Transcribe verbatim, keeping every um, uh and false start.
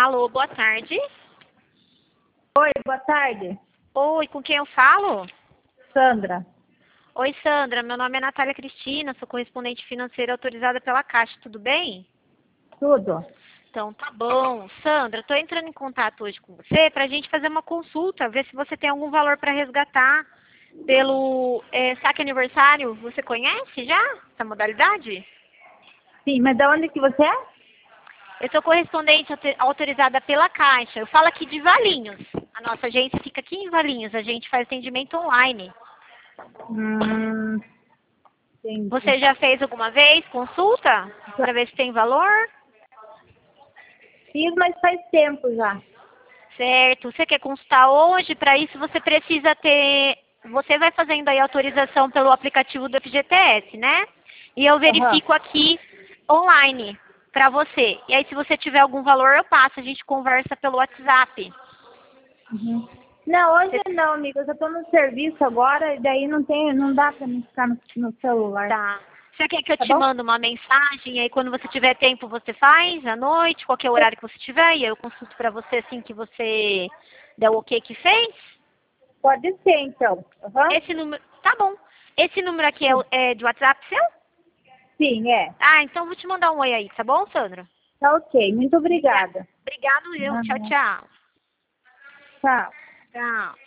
Alô, boa tarde. Oi, boa tarde. Oi, com quem eu falo? Sandra. Oi, Sandra. Meu nome é Natália Cristina, sou correspondente financeira autorizada pela Caixa, tudo bem? Tudo? Então, tá bom. Sandra, estou entrando em contato hoje com você para a gente fazer uma consulta, ver se você tem algum valor para resgatar pelo é, saque aniversário. Você conhece já essa modalidade? Sim, mas de onde que você é? Eu sou correspondente auto- autorizada pela Caixa. Eu falo aqui de Valinhos. A nossa agência fica aqui em Valinhos. A gente faz atendimento online. Hum, entendi. Você já fez alguma vez consulta para ver se tem valor? Fiz, mas faz tempo já. Certo. Você quer consultar hoje? Para isso você precisa ter... Você vai fazendo aí autorização pelo aplicativo do F G T S, né? E eu Aham. verifico aqui online para você. E aí se você tiver algum valor eu passo. A gente conversa pelo WhatsApp. Uhum. Não, hoje Você não, amiga. Eu já tô no serviço agora e daí não tem, não dá pra mim ficar no, no celular. tá. Você quer que eu Tá te bom? mando uma mensagem? E aí quando você tiver tempo você faz, à noite, qualquer horário que você tiver. E aí eu consulto para você assim que você der o ok que fez? Pode ser, então. Aham. Esse número... Tá bom. Esse número aqui é, o- é de WhatsApp seu? Sim, é. Ah, então vou te mandar um oi aí, tá bom, Sandra? Tá ok. Muito Obrigada. obrigada. Obrigado eu. Tchau, Uhum. tchau. Tchau. Tchau.